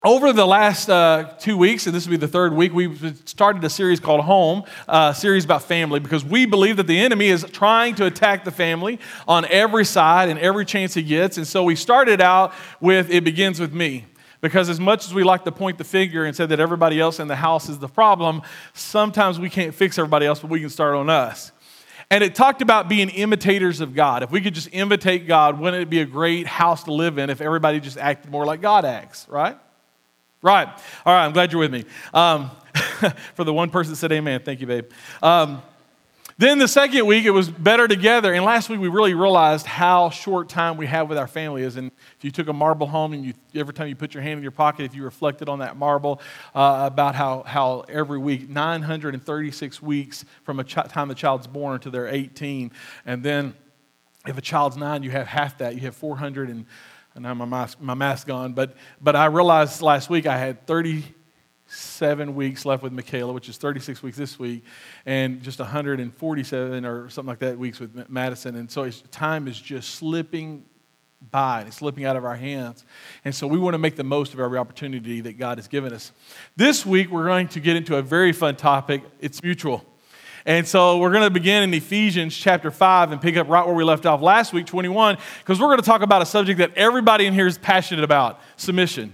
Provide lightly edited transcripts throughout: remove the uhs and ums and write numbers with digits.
Over the last 2 weeks, and this will be the third week, we've started a series called Home, a series about family, because we believe that the enemy is trying to attack the family on every side and every chance he gets. And so we started out with It Begins With Me. Because as much as we like to point the finger and say that everybody else in the house is the problem, sometimes we can't fix everybody else, but we can start on us. And it talked about being imitators of God. If we could just imitate God, wouldn't it be a great house to live in if everybody just acted more like God acts, right? Right. All right, I'm glad you're with me. For the one person that said amen, thank you, babe. Then the second week, it was Better Together. And last week, we really realized how short time we have with our family is. And if you took a marble home and every time you put your hand in your pocket, if you reflected on that marble about how every week, 936 weeks from a time the child's born until they're 18. And then if a child's 9, you have half that. You have 400 and now my math's gone. But I realized last week I had 37 weeks left with Michaela, which is 36 weeks this week, and just 147 or something like that weeks with Madison. And so time is just slipping by, and it's slipping out of our hands. And so we want to make the most of every opportunity that God has given us. This week, we're going to get into a very fun topic. It's mutual. And so we're going to begin in Ephesians chapter 5 and pick up right where we left off last week, 21, because we're going to talk about a subject that everybody in here is passionate about, submission.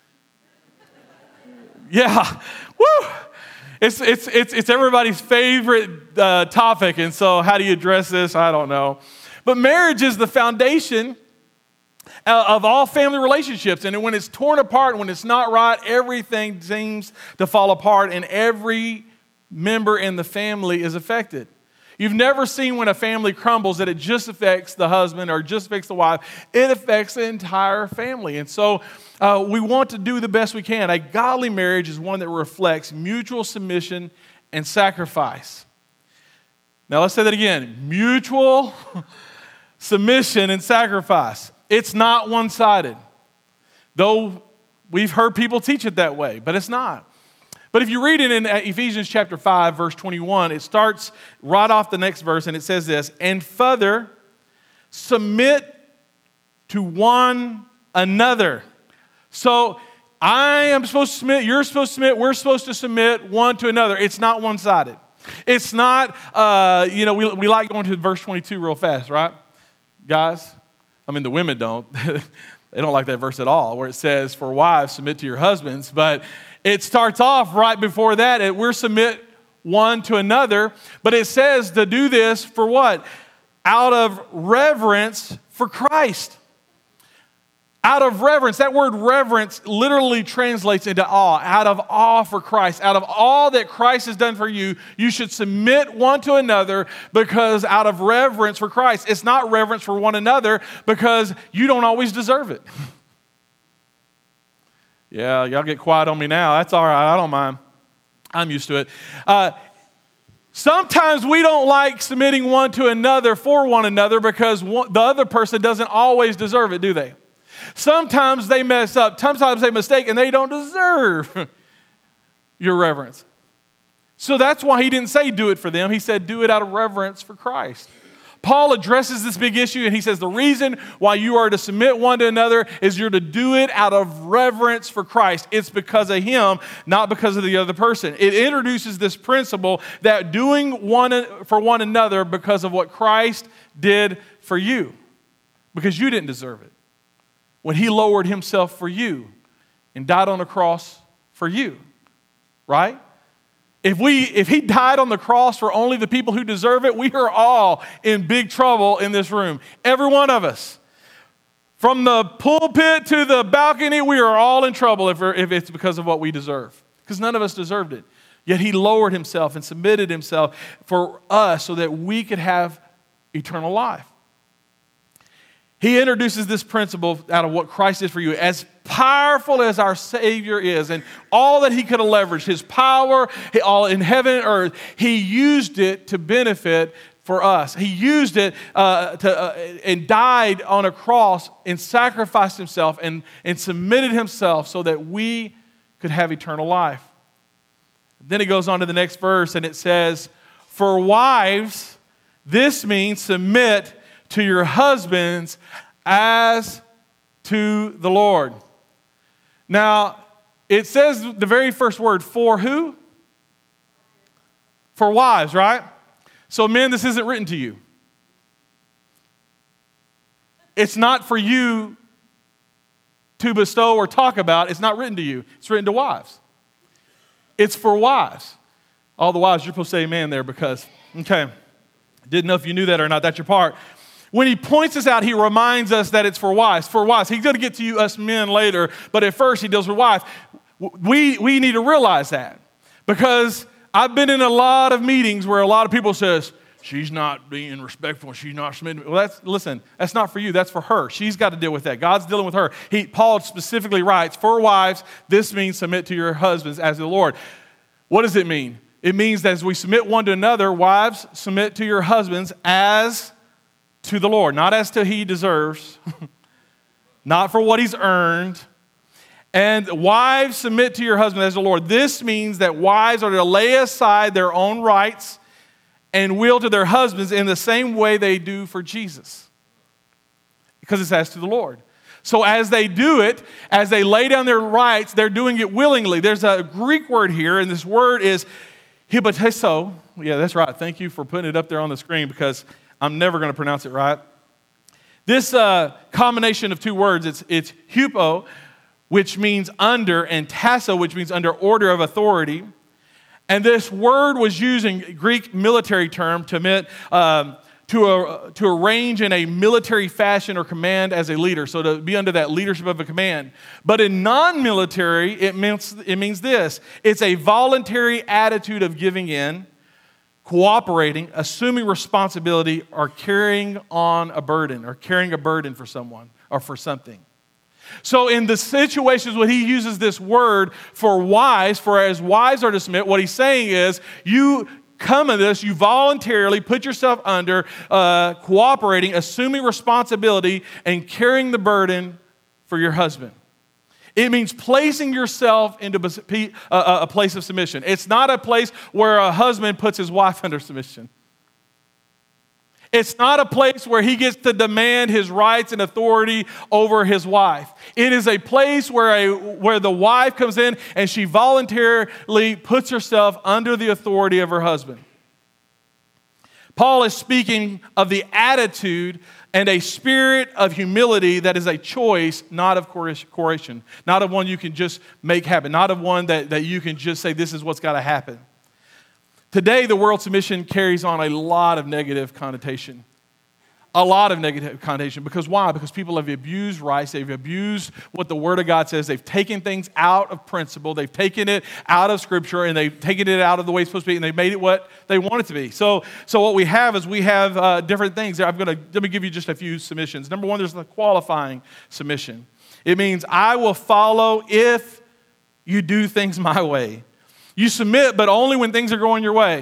Yeah, woo! It's everybody's favorite topic, and so how do you address this? I don't know. But marriage is the foundation of all family relationships, and when it's torn apart, when it's not right, everything seems to fall apart, and every member in the family is affected. You've never seen when a family crumbles that it just affects the husband or just affects the wife. It affects the entire family. And so we want to do the best we can. A godly marriage is one that reflects mutual submission and sacrifice. Now let's say that again. Mutual submission and sacrifice. It's not one-sided. Though we've heard people teach it that way, but it's not. But if you read it in Ephesians chapter 5, verse 21, it starts right off the next verse, and it says this, and further, submit to one another. So I am supposed to submit, you're supposed to submit, we're supposed to submit one to another. It's not one-sided. It's not, we like going to verse 22 real fast, right? Guys, I mean, the women don't. They don't like that verse at all, where it says, for wives, submit to your husbands. But it starts off right before that. We're submit one to another. But it says to do this for what? Out of reverence for Christ. Out of reverence. That word reverence literally translates into awe. Out of awe for Christ. Out of all that Christ has done for you, you should submit one to another because out of reverence for Christ. It's not reverence for one another because you don't always deserve it. Yeah, y'all get quiet on me now. That's all right. I don't mind. I'm used to it. Sometimes we don't like submitting one to another for one another because the other person doesn't always deserve it, do they? Sometimes they mess up. Sometimes they mistake and they don't deserve your reverence. So that's why he didn't say do it for them. He said do it out of reverence for Christ. Paul addresses this big issue and he says the reason why you are to submit one to another is you're to do it out of reverence for Christ. It's because of him, not because of the other person. It introduces this principle that doing one for one another because of what Christ did for you, because you didn't deserve it. When he lowered himself for you and died on the cross for you, right? If he died on the cross for only the people who deserve it, we are all in big trouble in this room. Every one of us. From the pulpit to the balcony, we are all in trouble if it's because of what we deserve. Because none of us deserved it. Yet he lowered himself and submitted himself for us so that we could have eternal life. He introduces this principle out of what Christ did for you. As powerful as our Savior is and all that he could have leveraged, his power all in heaven and earth, he used it to benefit for us. He used it and died on a cross and sacrificed himself and submitted himself so that we could have eternal life. Then it goes on to the next verse and it says, for wives, this means submit to your husbands as to the Lord. Now, It says the very first word, for who? For wives, right? So men, this isn't written to you. It's not for you to bestow or talk about. It's not written to you. It's written to wives. It's for wives. All the wives, you're supposed to say amen there because, okay, didn't know if you knew that or not. That's your part. When he points this out, he reminds us that it's for wives. For wives. He's going to get to you, us men, later, but at first he deals with wives. We need to realize that because I've been in a lot of meetings where a lot of people says, she's not being respectful. She's not submitting. Well, that's not for you. That's for her. She's got to deal with that. God's dealing with her. Paul specifically writes, for wives, this means submit to your husbands as the Lord. What does it mean? It means that as we submit one to another, wives, submit to your husbands as to the Lord, not as to he deserves, not for what he's earned. And wives, submit to your husband as the Lord. This means that wives are to lay aside their own rights and will to their husbands in the same way they do for Jesus. Because it's as to the Lord. So as they do it, as they lay down their rights, they're doing it willingly. There's a Greek word here, and this word is hypoteso. Yeah, that's right. Thank you for putting it up there on the screen because I'm never going to pronounce it right. This combination of two words, it's hupo, which means under, and tasso, which means under order of authority. And this word was used in Greek military term to mean to arrange in a military fashion or command as a leader, so to be under that leadership of a command. But in non-military, it means this. It's a voluntary attitude of giving in, cooperating, assuming responsibility, or carrying on a burden, or carrying a burden for someone or for something. So in the situations when he uses this word for wives, for as wives are to submit, what he's saying is you come in this, you voluntarily put yourself under, cooperating, assuming responsibility, and carrying the burden for your husband. It means placing yourself into a place of submission. It's not a place where a husband puts his wife under submission. It's not a place where he gets to demand his rights and authority over his wife. It is a place where the wife comes in and she voluntarily puts herself under the authority of her husband. Paul is speaking of the attitude and a spirit of humility that is a choice, not of coercion, not of one you can just make happen, not of one that you can just say this is what's got to happen. Today, the word submission carries on a lot of negative connotation. A lot of negative connotation. Because why? Because people have abused rights. They've abused what the Word of God says. They've taken things out of principle. They've taken it out of Scripture, and they've taken it out of the way it's supposed to be, and they've made it what they want it to be. So what we have is we have different things. Let me give you just a few submissions. Number one, there's the qualifying submission. It means I will follow if you do things my way. You submit, but only when things are going your way.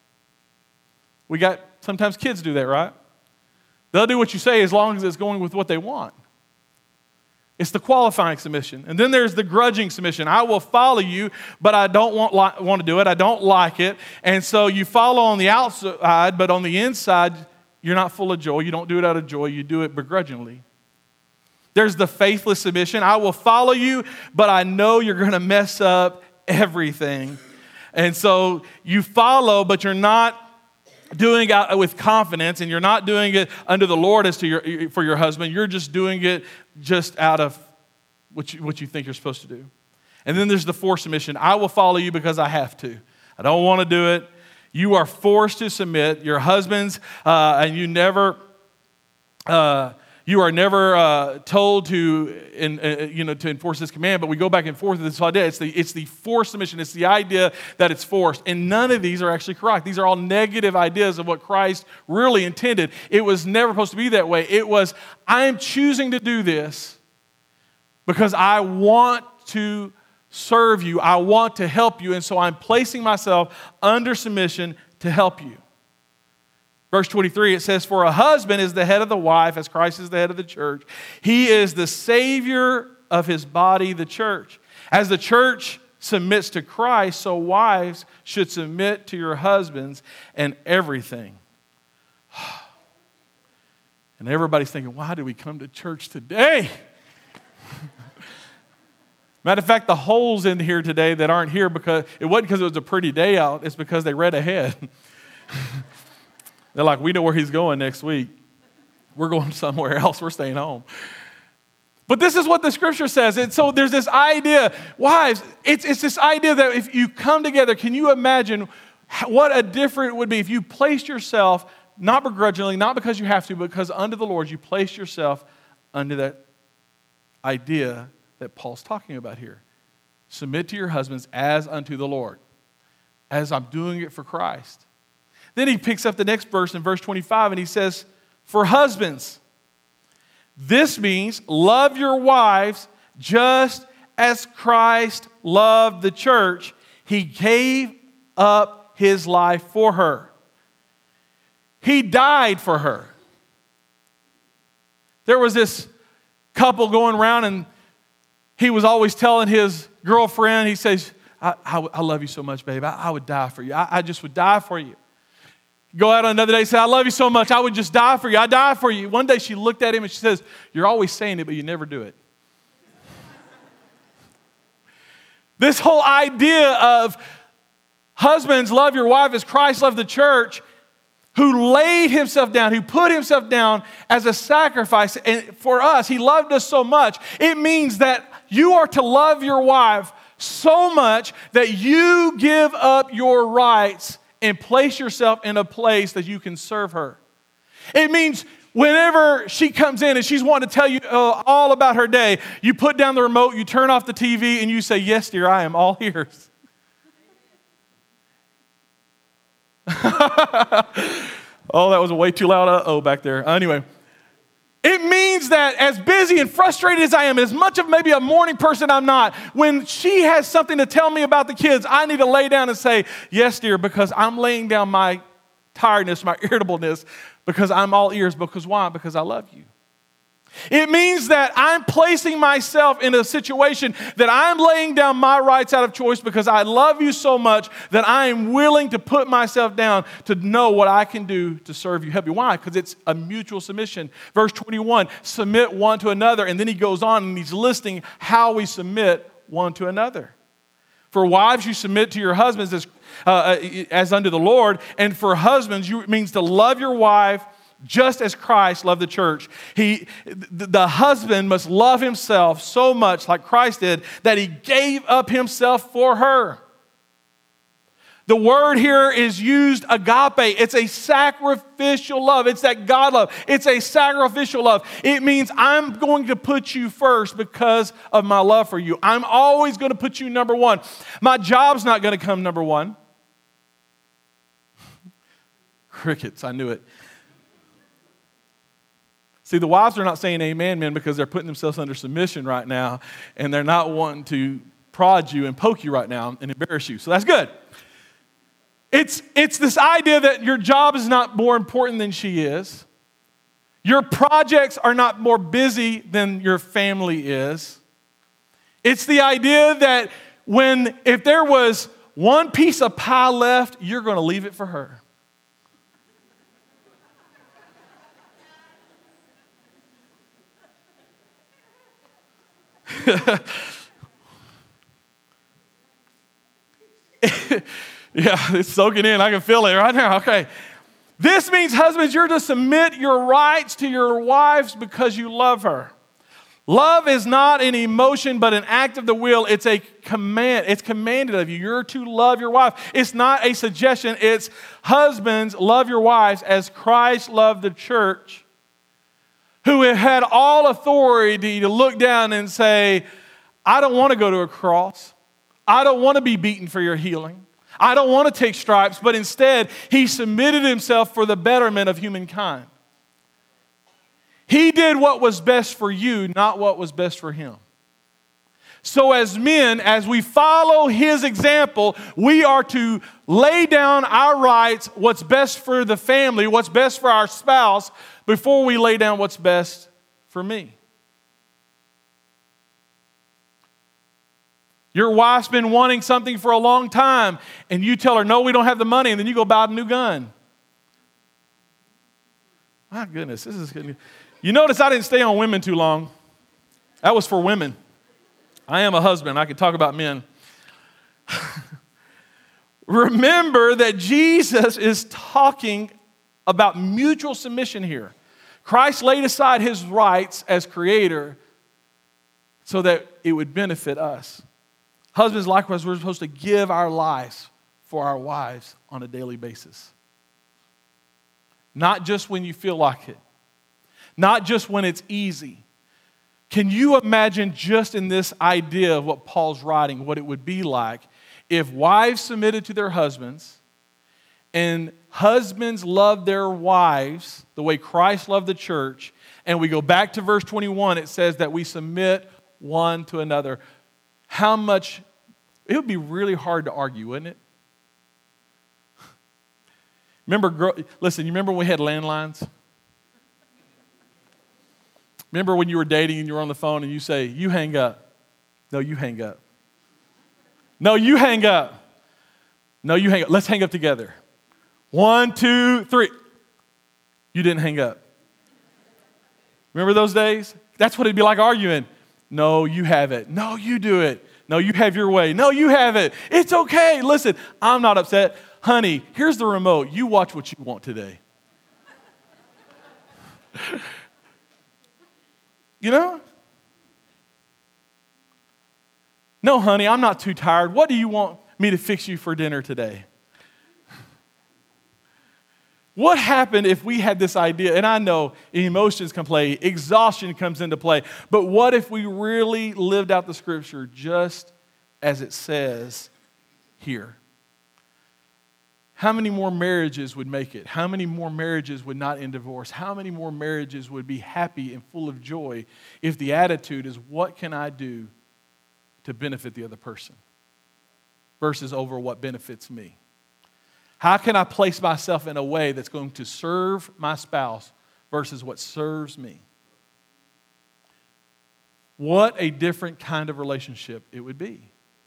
Sometimes kids do that, right? They'll do what you say as long as it's going with what they want. It's the qualifying submission. And then there's the grudging submission. I will follow you, but I don't want to do it. I don't like it. And so you follow on the outside, but on the inside, you're not full of joy. You don't do it out of joy. You do it begrudgingly. There's the faithless submission. I will follow you, but I know you're going to mess up everything. And so you follow, but you're not doing it with confidence, and you're not doing it under the Lord for your husband. You're just doing it just out of what you think you're supposed to do. And then there's the forced submission. I will follow you because I have to. I don't want to do it. You are forced to submit. Your husbands, and you are never told to enforce this command, but we go back and forth with this idea. It's the forced submission. It's the idea that it's forced. And none of these are actually correct. These are all negative ideas of what Christ really intended. It was never supposed to be that way. It was, I'm choosing to do this because I want to serve you. I want to help you. And so I'm placing myself under submission to help you. Verse 23, it says, for a husband is the head of the wife, as Christ is the head of the church. He is the Savior of his body, the church. As the church submits to Christ, so wives should submit to your husbands and everything. And everybody's thinking, why do we come to church today? Matter of fact, the holes in here today that aren't here because it wasn't because it was a pretty day out. It's because they read ahead. They're like, we know where he's going next week. We're going somewhere else. We're staying home. But this is what the scripture says. And so there's this idea, wives, it's this idea that if you come together, can you imagine what a difference it would be if you placed yourself, not begrudgingly, not because you have to, but because under the Lord, you place yourself under that idea that Paul's talking about here. Submit to your husbands as unto the Lord, as I'm doing it for Christ. Then he picks up the next verse in verse 25 and he says, for husbands, this means love your wives just as Christ loved the church. He gave up his life for her. He died for her. There was this couple going around and he was always telling his girlfriend, he says, I love you so much, babe. I would die for you. I just would die for you. Go out on another day and say, I love you so much. I would just die for you. I die for you. One day she looked at him and she says, you're always saying it, but you never do it. This whole idea of husbands, love your wife as Christ loved the church, who laid himself down, who put himself down as a sacrifice. And for us, he loved us so much. It means that you are to love your wife so much that you give up your rights and place yourself in a place that you can serve her. It means whenever she comes in and she's wanting to tell you all about her day, you put down the remote, you turn off the TV, and you say, yes, dear, I am all ears. Oh, that was way too loud. Uh-oh, back there. Anyway, it means that as busy and frustrated as I am, as much of maybe a morning person I'm not, when she has something to tell me about the kids, I need to lay down and say, yes, dear, because I'm laying down my tiredness, my irritableness, because I'm all ears. Because why? Because I love you. It means that I'm placing myself in a situation that I'm laying down my rights out of choice because I love you so much that I am willing to put myself down to know what I can do to serve you, help you. Why? Because it's a mutual submission. Verse 21, submit one to another. And then he goes on and he's listing how we submit one to another. For wives, you submit to your husbands as unto the Lord. And for husbands, it means to love your wife just as Christ loved the church. The husband must love himself so much like Christ did that he gave up himself for her. The word here is used agape. It's a sacrificial love. It's that God love. It's a sacrificial love. It means I'm going to put you first because of my love for you. I'm always going to put you number one. My job's not going to come number one. Crickets, I knew it. See, the wives are not saying amen, men, because they're putting themselves under submission right now, and they're not wanting to prod you and poke you right now and embarrass you. So that's good. It's this idea that your job is not more important than she is. Your projects are not more busy than your family is. It's the idea that if there was one piece of pie left, you're going to leave it for her. Yeah, it's soaking in. I can feel it right now. Okay. This means, husbands, you're to submit your rights to your wives because you love her. Love is not an emotion, but an act of the will. It's a command. It's commanded of you. You're to love your wife. It's not a suggestion. It's husbands, love your wives as Christ loved the church, who had all authority to look down and say, I don't want to go to a cross. I don't want to be beaten for your healing. I don't want to take stripes, but instead, he submitted himself for the betterment of humankind. He did what was best for you, not what was best for him. So as men, as we follow his example, we are to lay down our rights, what's best for the family, what's best for our spouse, before we lay down what's best for me. Your wife's been wanting something for a long time, and you tell her, no, we don't have the money, and then you go buy a new gun. My goodness, this is good. You notice I didn't stay on women too long. That was for women. I am a husband. I can talk about men. Remember that Jesus is talking about mutual submission here. Christ laid aside his rights as creator so that it would benefit us. Husbands, likewise, we're supposed to give our lives for our wives on a daily basis. Not just when you feel like it. Not just when it's easy. Can you imagine just in this idea of what Paul's writing, what it would be like if wives submitted to their husbands and husbands loved their wives the way Christ loved the church, and we go back to verse 21, it says that we submit one to another. How much, it would be really hard to argue, wouldn't it? Listen, you remember when we had landlines? Remember when you were dating and you were on the phone and you say, you hang up. No, you hang up. No, you hang up. No, you hang up. Let's hang up together. 1, 2, 3. You didn't hang up. Remember those days? That's what it'd be like arguing. No, you have it. No, you do it. No, you have your way. No, you have it. It's okay. Listen, I'm not upset. Honey, here's the remote. You watch what you want today. You know? No, honey, I'm not too tired. What do you want me to fix you for dinner today? What happened if we had this idea, and I know emotions can play, exhaustion comes into play, but what if we really lived out the scripture just as it says here? How many more marriages would make it? How many more marriages would not end divorce? How many more marriages would be happy and full of joy if the attitude is, what can I do to benefit the other person versus over what benefits me? How can I place myself in a way that's going to serve my spouse versus what serves me? What a different kind of relationship it would be.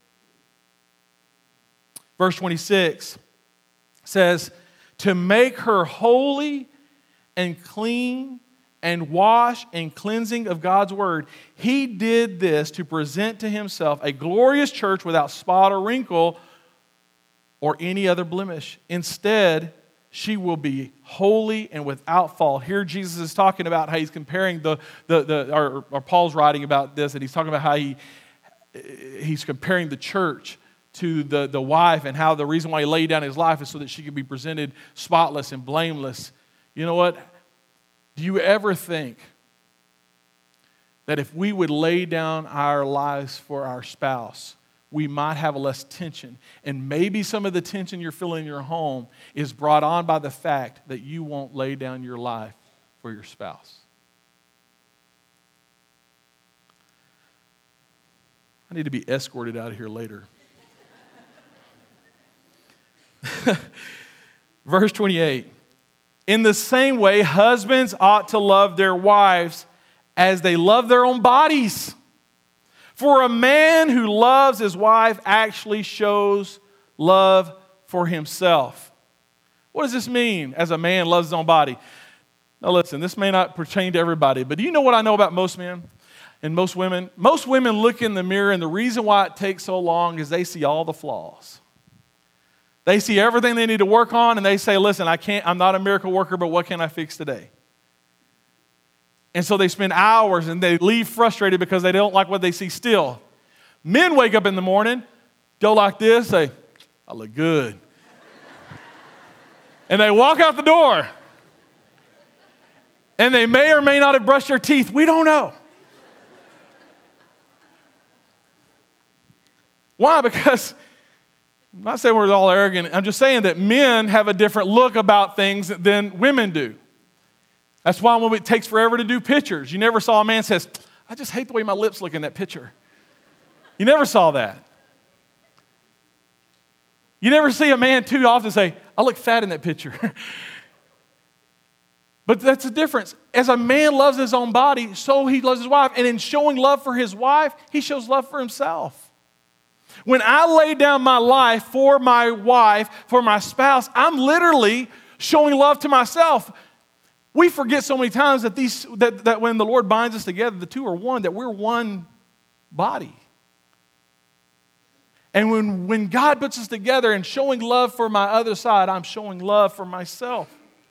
Verse 26 says, to make her holy and clean and wash and cleansing of God's word, he did this to present to himself a glorious church without spot or wrinkle or any other blemish. Instead, she will be holy and without fault. Here Jesus is talking about how he's comparing or Paul's writing about this, and he's talking about how he's comparing the church to the wife, and how the reason why he laid down his life is so that she could be presented spotless and blameless. You know what? Do you ever think that if we would lay down our lives for our spouse, we might have less tension? And maybe some of the tension you're feeling in your home is brought on by the fact that you won't lay down your life for your spouse. I need to be escorted out of here later. Verse 28. In the same way, husbands ought to love their wives as they love their own bodies. For a man who loves his wife actually shows love for himself. What does this mean, as a man loves his own body? Now listen, this may not pertain to everybody, but do you know what I know about most men and most women? Most women look in the mirror, and the reason why it takes so long is they see all the flaws. They see everything they need to work on, and they say, listen, I'm not a miracle worker, but what can I fix today? And so they spend hours and they leave frustrated because they don't like what they see still. Men wake up in the morning, go like this, say, I look good. And they walk out the door. And they may or may not have brushed their teeth. We don't know. Why? Because I'm not saying we're all arrogant. I'm just saying that men have a different look about things than women do. That's why when it takes forever to do pictures, you never saw a man says, I just hate the way my lips look in that picture. You never saw that. You never see a man too often say, I look fat in that picture. But that's the difference. As a man loves his own body, so he loves his wife. And in showing love for his wife, he shows love for himself. When I lay down my life for my wife, for my spouse, I'm literally showing love to myself. We forget so many times that when the Lord binds us together, the two are one, that we're one body. And when God puts us together and showing love for my other side, I'm showing love for myself.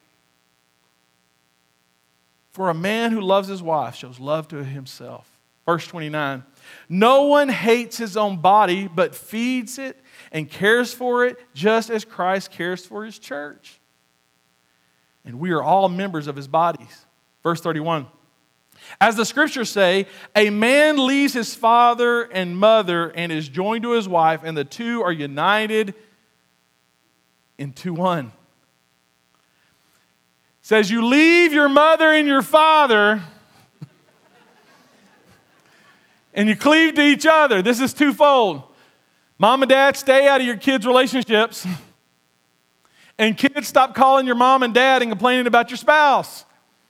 For a man who loves his wife shows love to himself. Verse 29, no one hates his own body, but feeds it and cares for it just as Christ cares for his church. And we are all members of his bodies. Verse 31, as the scriptures say, a man leaves his father and mother and is joined to his wife, and the two are united into one. It says you leave your mother and your father and you cleave to each other. This is twofold. Mom and dad, stay out of your kids' relationships. And kids, stop calling your mom and dad and complaining about your spouse.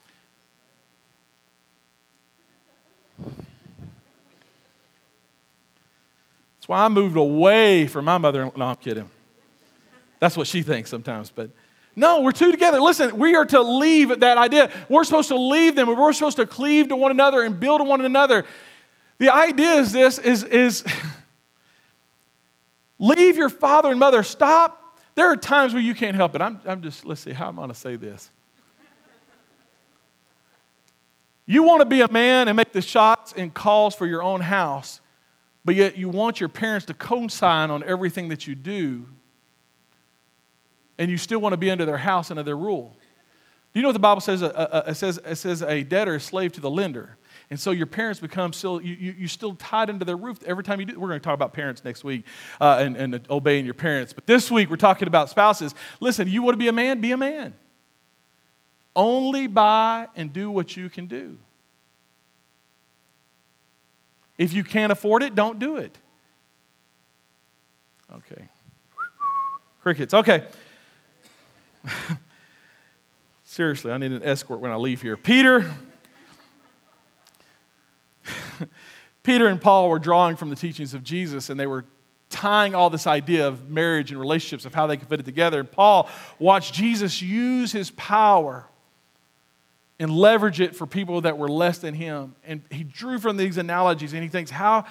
That's why I moved away from my mother. No, I'm kidding. That's what she thinks sometimes. But no, we're two together. Listen, we are to leave that idea. We're supposed to leave them. We're supposed to cleave to one another and build on one another. The idea is this, is leave your father and mother. Stop. There are times where you can't help it. I'm just, let's see, how am I going to say this? You want to be a man and make the shots and calls for your own house, but yet you want your parents to co-sign on everything that you do, and you still want to be under their house and under their rule. Do you know what the Bible says? It says a debtor is slave to the lender. And so your parents become still, you're still tied into their roof every time you do. We're going to talk about parents next week and obeying your parents. But this week we're talking about spouses. Listen, you want to be a man? Be a man. Only buy and do what you can do. If you can't afford it, don't do it. Okay. Crickets. Okay. Seriously, I need an escort when I leave here. Peter and Paul were drawing from the teachings of Jesus, and they were tying all this idea of marriage and relationships, of how they could fit it together. And Paul watched Jesus use his power and leverage it for people that were less than him. And he drew from these analogies, and he thinks, how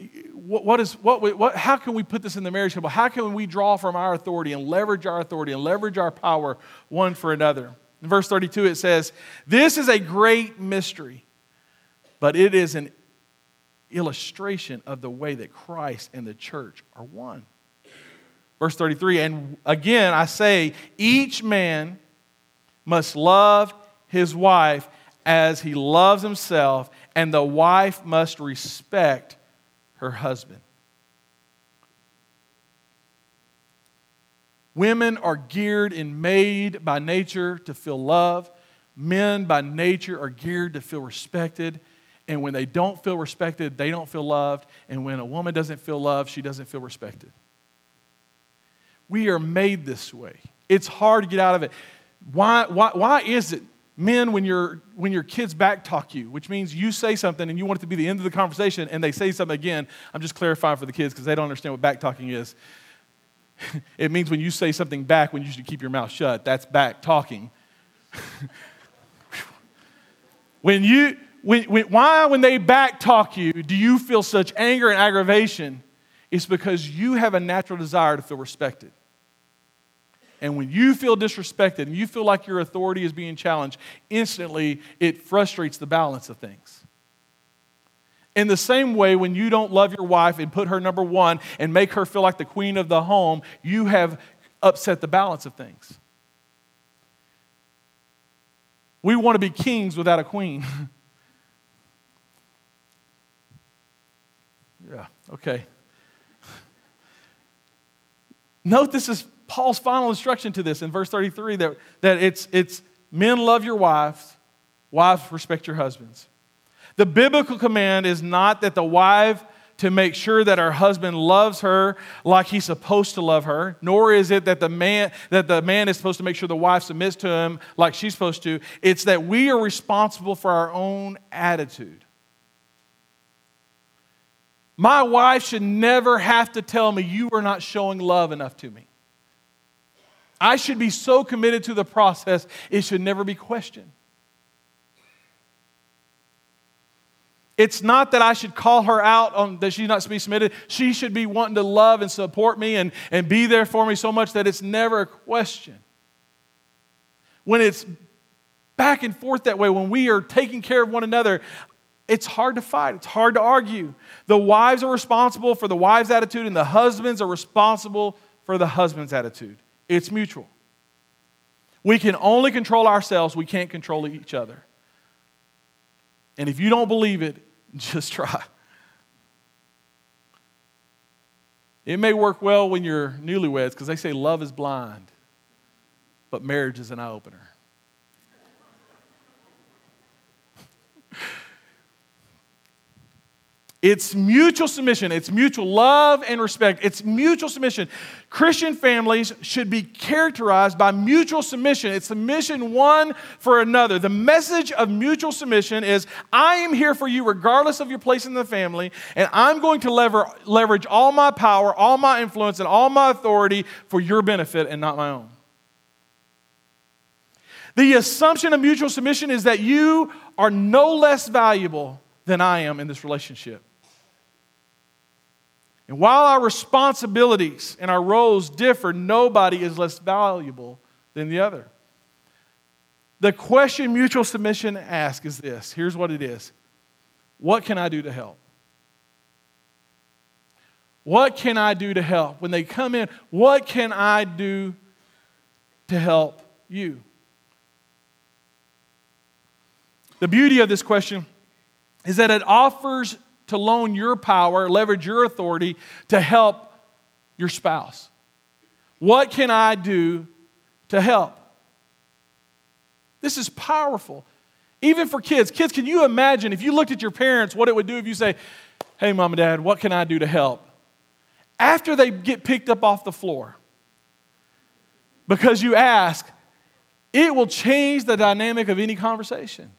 can we put this in the marriage couple? How can we draw from our authority and leverage our power one for another? In verse 32 it says, this is a great mystery, but it is an illustration of the way that Christ and the church are one. Verse 33, and again I say, each man must love his wife as he loves himself, and the wife must respect her husband. Women are geared and made by nature to feel love. Men by nature are geared to feel respected. And when they don't feel respected, they don't feel loved. And when a woman doesn't feel loved, she doesn't feel respected. We are made this way. It's hard to get out of it. Why is it, men, when your kids backtalk you, which means you say something and you want it to be the end of the conversation and they say something again, I'm just clarifying for the kids because they don't understand what backtalking is. It means when you say something back when you should keep your mouth shut. That's backtalking. When they backtalk you, do you feel such anger and aggravation? It's because you have a natural desire to feel respected. And when you feel disrespected and you feel like your authority is being challenged, instantly it frustrates the balance of things. In the same way, when you don't love your wife and put her number one and make her feel like the queen of the home, you have upset the balance of things. We want to be kings without a queen. Yeah, okay. Note this is Paul's final instruction to this in verse 33, that it's men love your wives, wives respect your husbands. The biblical command is not that the wife to make sure that her husband loves her like he's supposed to love her, nor is it that the man is supposed to make sure the wife submits to him like she's supposed to. It's that we are responsible for our own attitude. My wife should never have to tell me you are not showing love enough to me. I should be so committed to the process, it should never be questioned. It's not that I should call her out on that she's not to be submitted. She should be wanting to love and support me and be there for me so much that it's never a question. When it's back and forth that way, when we are taking care of one another, it's hard to fight. It's hard to argue. The wives are responsible for the wife's attitude, and the husbands are responsible for the husband's attitude. It's mutual. We can only control ourselves. We can't control each other. And if you don't believe it, just try. It may work well when you're newlyweds because they say love is blind, but marriage is an eye-opener. It's mutual submission. It's mutual love and respect. It's mutual submission. Christian families should be characterized by mutual submission. It's submission one for another. The message of mutual submission is, I am here for you regardless of your place in the family, and I'm going to leverage all my power, all my influence, and all my authority for your benefit and not my own. The assumption of mutual submission is that you are no less valuable than I am in this relationship. And while our responsibilities and our roles differ, nobody is less valuable than the other. The question mutual submission asks is this. Here's what it is. What can I do to help? What can I do to help? When they come in, what can I do to help you? The beauty of this question is that it offers to loan your power, leverage your authority to help your spouse. What can I do to help? This is powerful. Even for kids. Kids, can you imagine if you looked at your parents, what it would do if you say, hey, mom and dad, what can I do to help? After they get picked up off the floor, because you ask, it will change the dynamic of any conversation.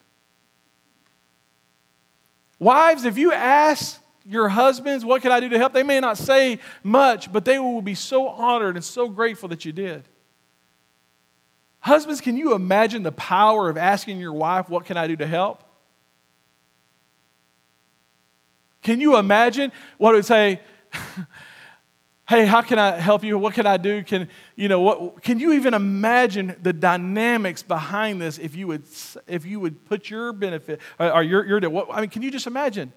Wives, if you ask your husbands, what can I do to help? They may not say much, but they will be so honored and so grateful that you did. Husbands, can you imagine the power of asking your wife, what can I do to help? Can you imagine what it would say, hey, how can I help you? What can I do? Can you even imagine the dynamics behind this if you would put your benefit or your can you just imagine?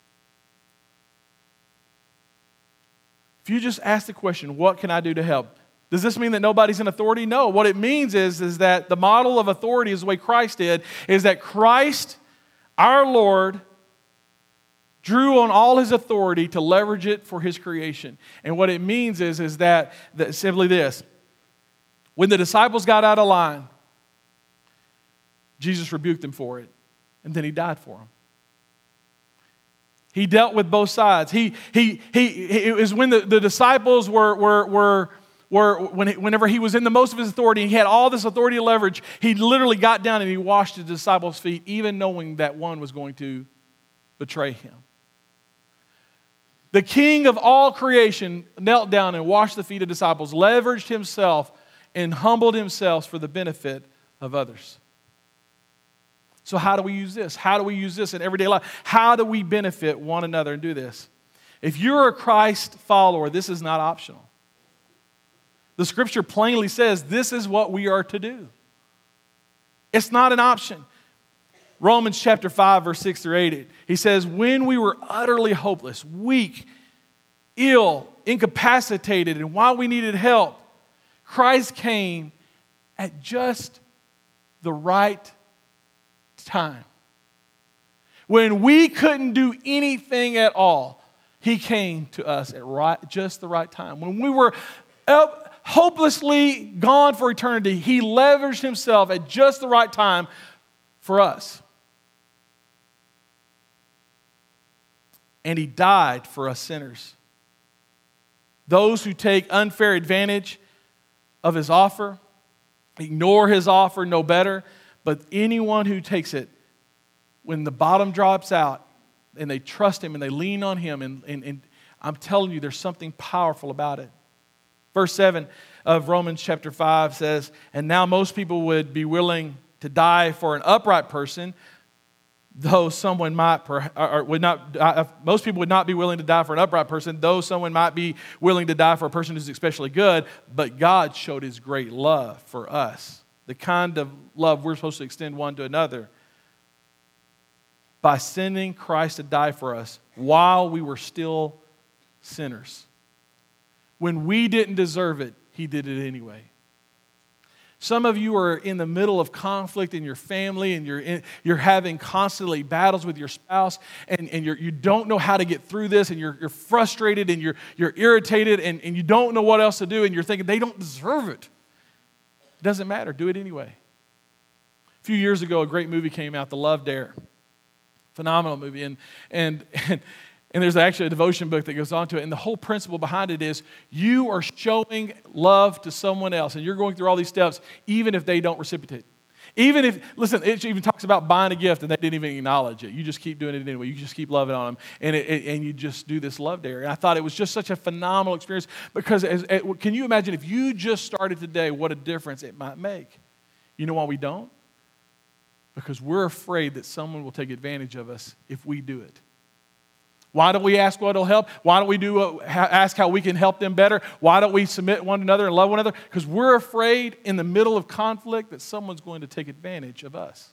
If you just ask the question, what can I do to help? Does this mean that nobody's in authority? No. What it means is that the model of authority is the way Christ did, is that Christ, our Lord, drew on all his authority to leverage it for his creation. And what it means is that simply this. When the disciples got out of line, Jesus rebuked them for it. And then he died for them. He dealt with both sides. It was when the disciples whenever he was in the most of his authority, he had all this authority to leverage, he literally got down and he washed his disciples' feet, even knowing that one was going to betray him. The King of all creation knelt down and washed the feet of disciples, leveraged himself and humbled himself for the benefit of others. So how do we use this? How do we use this in everyday life? How do we benefit one another and do this? If you're a Christ follower, this is not optional. The scripture plainly says this is what we are to do. It's not an option. Romans chapter 5, verse 6 through 8, he says, when we were utterly hopeless, weak, ill, incapacitated, and while we needed help, Christ came at just the right time. When we couldn't do anything at all, he came to us at just the right time. When we were hopelessly gone for eternity, he leveraged himself at just the right time for us. And he died for us sinners. Those who take unfair advantage of his offer, ignore his offer, know better. But anyone who takes it, when the bottom drops out, and they trust him and they lean on him, and I'm telling you, there's something powerful about it. Verse 7 of Romans chapter 5 says, and now most people would be willing to die for an upright person, though someone might or would not, most people would not be willing to die for an upright person, though someone might be willing to die for a person who's especially good, but God showed his great love for us, the kind of love we're supposed to extend one to another, by sending Christ to die for us while we were still sinners. When we didn't deserve it, he did it anyway. Some of you are in the middle of conflict in your family, and you're having constantly battles with your spouse, and you don't know how to get through this, and you're frustrated, and you're irritated, and you don't know what else to do, and you're thinking, they don't deserve it. It doesn't matter. Do it anyway. A few years ago, a great movie came out, The Love Dare. Phenomenal movie. And there's actually a devotion book that goes on to it. And the whole principle behind it is you are showing love to someone else. And you're going through all these steps even if they don't reciprocate. Even if, listen, it even talks about buying a gift and they didn't even acknowledge it. You just keep doing it anyway. You just keep loving on them. And you just do this love dare. And I thought it was just such a phenomenal experience because can you imagine if you just started today, what a difference it might make? You know why we don't? Because we're afraid that someone will take advantage of us if we do it. Why don't we ask what will help? Why don't we ask how we can help them better? Why don't we submit one another and love one another? Because we're afraid in the middle of conflict that someone's going to take advantage of us.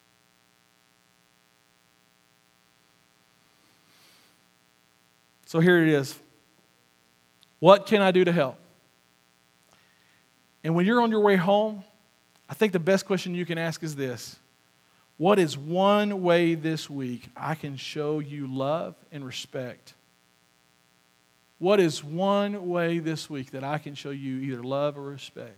So here it is. What can I do to help? And when you're on your way home, I think the best question you can ask is this. What is one way this week I can show you love and respect? What is one way this week that I can show you either love or respect?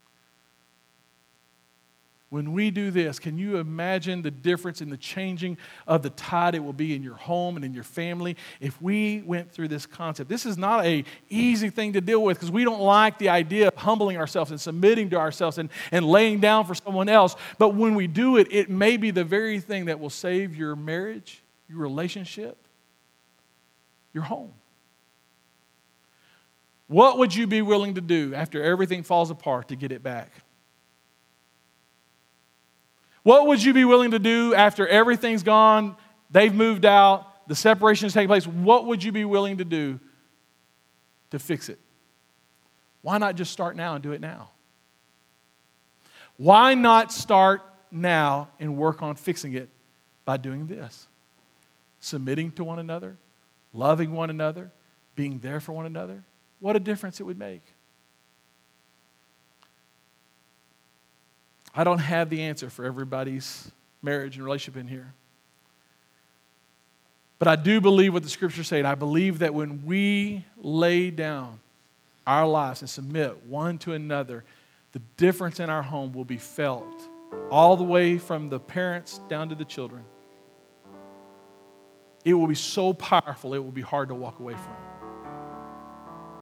When we do this, can you imagine the difference in the changing of the tide it will be in your home and in your family if we went through this concept? This is not an easy thing to deal with because we don't like the idea of humbling ourselves and submitting to ourselves and laying down for someone else. But when we do it, it may be the very thing that will save your marriage, your relationship, your home. What would you be willing to do after everything falls apart to get it back? What would you be willing to do after everything's gone, they've moved out, the separation is taking place? What would you be willing to do to fix it? Why not just start now and do it now? Why not start now and work on fixing it by doing this? Submitting to one another, loving one another, being there for one another. What a difference it would make. I don't have the answer for everybody's marriage and relationship in here. But I do believe what the scriptures say. And I believe that when we lay down our lives and submit one to another, the difference in our home will be felt all the way from the parents down to the children. It will be so powerful, it will be hard to walk away from.